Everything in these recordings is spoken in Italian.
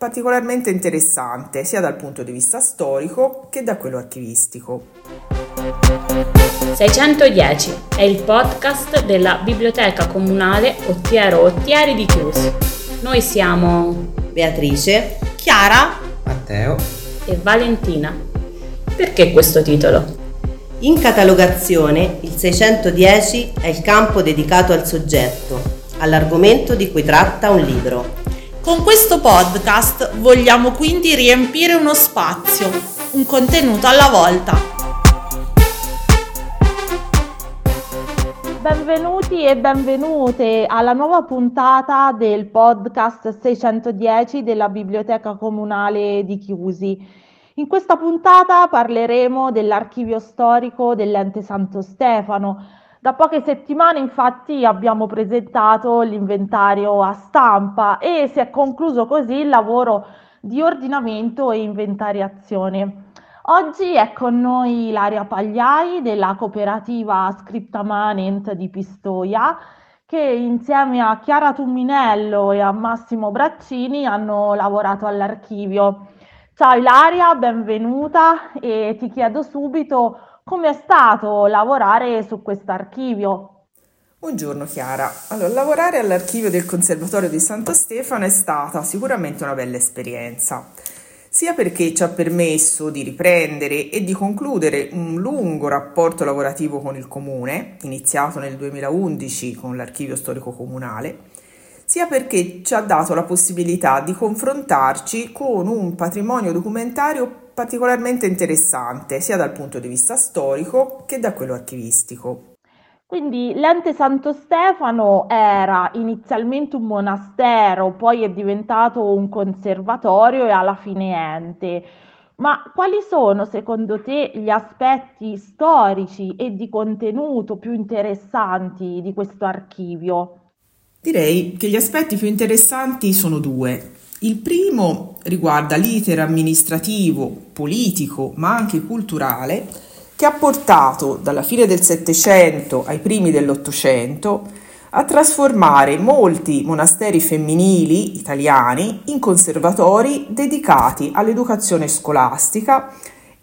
particolarmente interessante sia dal punto di vista storico che da quello archivistico. 610 è il podcast della Biblioteca Comunale Ottiero Ottieri di Chiusi. Noi siamo Beatrice, Chiara, Matteo e Valentina. Perché questo titolo? In catalogazione il 610 è il campo dedicato al soggetto, all'argomento di cui tratta un libro. Con questo podcast vogliamo quindi riempire uno spazio, un contenuto alla volta. Benvenuti e benvenute alla nuova puntata del podcast 610 della Biblioteca Comunale di Chiusi. In questa puntata parleremo dell'archivio storico dell'Ente Santo Stefano. Da poche settimane infatti abbiamo presentato l'inventario a stampa e si è concluso così il lavoro di ordinamento e inventariazione. Oggi è con noi Ilaria Pagliai della cooperativa Scripta Manent di Pistoia, che insieme a Chiara Tumminello e a Massimo Braccini hanno lavorato all'archivio. Ciao Ilaria, benvenuta e ti chiedo subito come è stato lavorare su questo archivio. Buongiorno Chiara. Lavorare all'archivio del Conservatorio di Santo Stefano è stata sicuramente una bella esperienza, sia perché ci ha permesso di riprendere e di concludere un lungo rapporto lavorativo con il Comune, iniziato nel 2011 con l'Archivio Storico Comunale, sia perché ci ha dato la possibilità di confrontarci con un patrimonio documentario particolarmente interessante, sia dal punto di vista storico che da quello archivistico. Quindi l'Ente Santo Stefano era inizialmente un monastero, poi è diventato un conservatorio e alla fine ente. Ma quali sono secondo te gli aspetti storici e di contenuto più interessanti di questo archivio? Direi che gli aspetti più interessanti sono due. Il primo riguarda l'iter amministrativo, politico, ma anche culturale, che ha portato dalla fine del Settecento ai primi dell'Ottocento a trasformare molti monasteri femminili italiani in conservatori dedicati all'educazione scolastica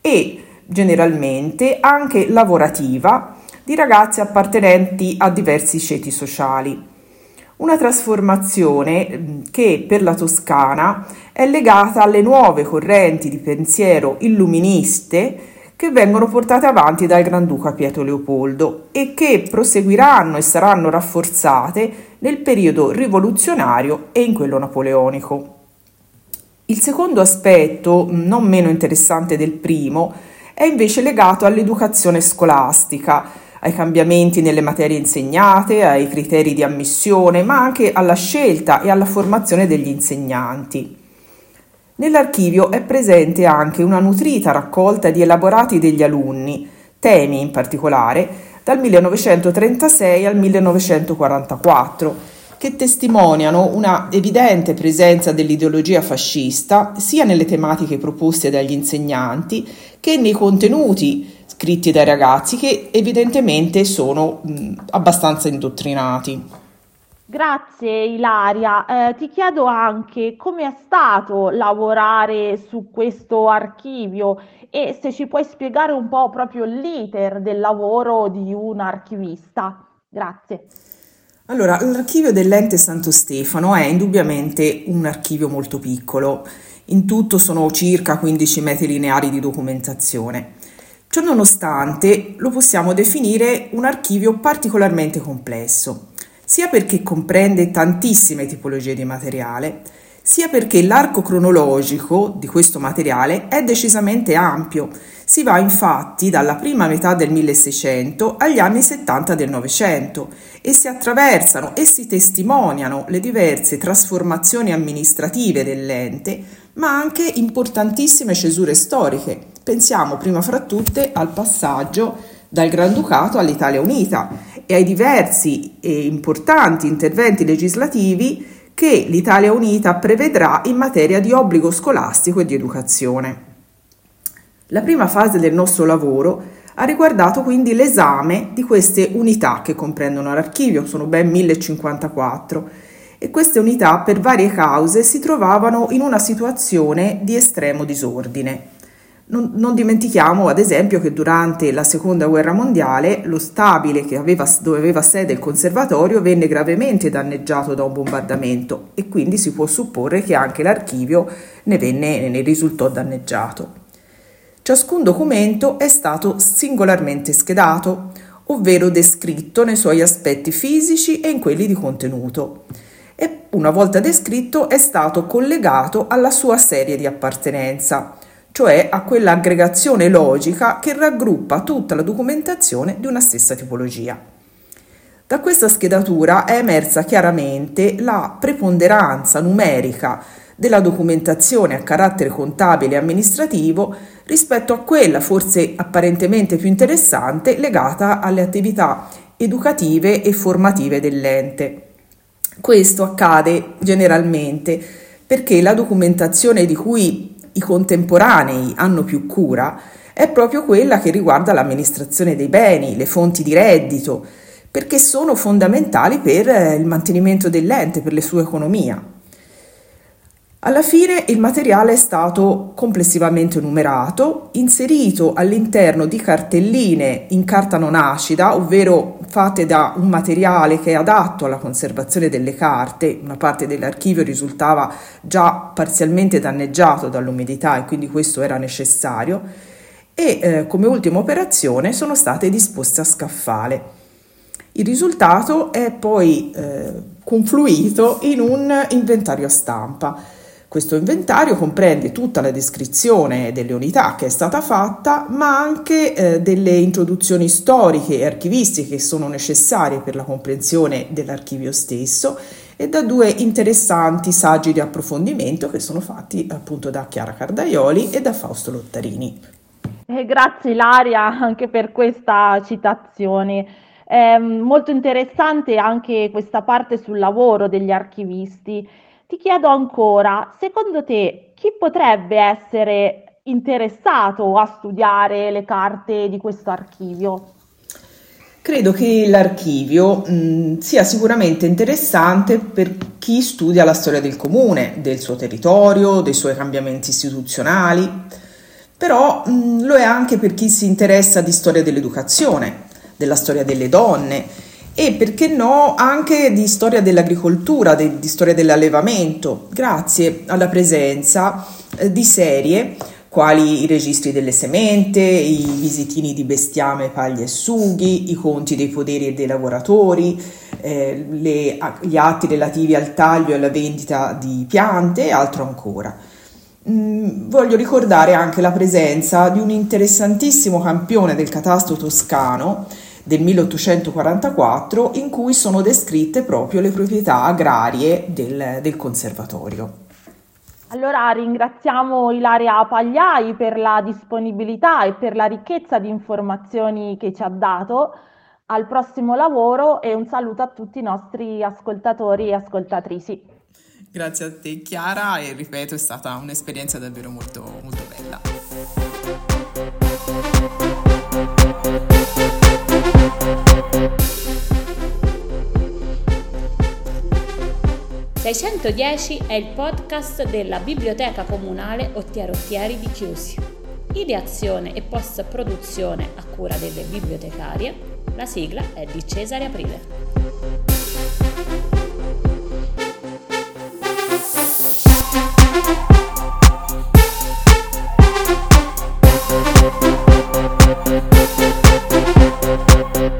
e generalmente anche lavorativa di ragazzi appartenenti a diversi ceti sociali. Una trasformazione che per la Toscana è legata alle nuove correnti di pensiero illuministe che vengono portate avanti dal Granduca Pietro Leopoldo e che proseguiranno e saranno rafforzate nel periodo rivoluzionario e in quello napoleonico. Il secondo aspetto, non meno interessante del primo, è invece legato all'educazione scolastica, ai cambiamenti nelle materie insegnate, ai criteri di ammissione, ma anche alla scelta e alla formazione degli insegnanti. Nell'archivio è presente anche una nutrita raccolta di elaborati degli alunni, temi in particolare, dal 1936 al 1944, che testimoniano una evidente presenza dell'ideologia fascista sia nelle tematiche proposte dagli insegnanti che nei contenuti scritti dai ragazzi che evidentemente sono abbastanza indottrinati. Grazie Ilaria, ti chiedo anche come è stato lavorare su questo archivio e se ci puoi spiegare un po' proprio l'iter del lavoro di un archivista. Grazie. L'archivio dell'Ente Santo Stefano è indubbiamente un archivio molto piccolo, in tutto sono circa 15 metri lineari di documentazione. Ciò nonostante lo possiamo definire un archivio particolarmente complesso, sia perché comprende tantissime tipologie di materiale, sia perché l'arco cronologico di questo materiale è decisamente ampio. Si va infatti dalla prima metà del 1600 agli anni 70 del Novecento e si attraversano e si testimoniano le diverse trasformazioni amministrative dell'ente, ma anche importantissime cesure storiche. Pensiamo prima fra tutte al passaggio dal Granducato all'Italia Unita e ai diversi e importanti interventi legislativi che l'Italia Unita prevedrà in materia di obbligo scolastico e di educazione. La prima fase del nostro lavoro ha riguardato quindi l'esame di queste unità che comprendono l'archivio, sono ben 1054, e queste unità per varie cause si trovavano in una situazione di estremo disordine. Non dimentichiamo ad esempio che durante la Seconda Guerra Mondiale lo stabile dove aveva sede il conservatorio venne gravemente danneggiato da un bombardamento e quindi si può supporre che anche l'archivio ne risultò danneggiato. Ciascun documento è stato singolarmente schedato, ovvero descritto nei suoi aspetti fisici e in quelli di contenuto. E una volta descritto è stato collegato alla sua serie di appartenenza, cioè a quell'aggregazione logica che raggruppa tutta la documentazione di una stessa tipologia. Da questa schedatura è emersa chiaramente la preponderanza numerica della documentazione a carattere contabile e amministrativo rispetto a quella forse apparentemente più interessante legata alle attività educative e formative dell'ente. Questo accade generalmente perché la documentazione di cui i contemporanei hanno più cura è proprio quella che riguarda l'amministrazione dei beni, le fonti di reddito, perché sono fondamentali per il mantenimento dell'ente, per la sua economia. Alla fine il materiale è stato complessivamente numerato, inserito all'interno di cartelline in carta non acida, ovvero fatte da un materiale che è adatto alla conservazione delle carte. Una parte dell'archivio risultava già parzialmente danneggiato dall'umidità e quindi questo era necessario, e come ultima operazione sono state disposte a scaffale. Il risultato è poi confluito in un inventario a stampa. Questo inventario comprende tutta la descrizione delle unità che è stata fatta, ma anche delle introduzioni storiche e archivistiche che sono necessarie per la comprensione dell'archivio stesso e da due interessanti saggi di approfondimento che sono fatti appunto da Chiara Cardaioli e da Fausto Lottarini. Grazie Ilaria anche per questa citazione. Molto interessante anche questa parte sul lavoro degli archivisti. Ti chiedo ancora, secondo te chi potrebbe essere interessato a studiare le carte di questo archivio? Credo che l'archivio sia sicuramente interessante per chi studia la storia del comune, del suo territorio, dei suoi cambiamenti istituzionali, però lo è anche per chi si interessa di storia dell'educazione, della storia delle donne, e perché no anche di storia dell'agricoltura, di storia dell'allevamento, grazie alla presenza di serie quali i registri delle semente, i visitini di bestiame, paglie e sughi, i conti dei poderi e dei lavoratori, gli atti relativi al taglio e alla vendita di piante e altro ancora. Voglio ricordare anche la presenza di un interessantissimo campione del catasto toscano del 1844 in cui sono descritte proprio le proprietà agrarie del conservatorio. Allora ringraziamo Ilaria Pagliai per la disponibilità e per la ricchezza di informazioni che ci ha dato. Al prossimo lavoro e un saluto a tutti i nostri ascoltatori e ascoltatrici. Grazie a te Chiara e ripeto è stata un'esperienza davvero molto, molto bella. 610 è il podcast della Biblioteca Comunale Ottiero Ottieri di Chiusi. Ideazione e post-produzione a cura delle bibliotecarie. La sigla è di Cesare Aprile.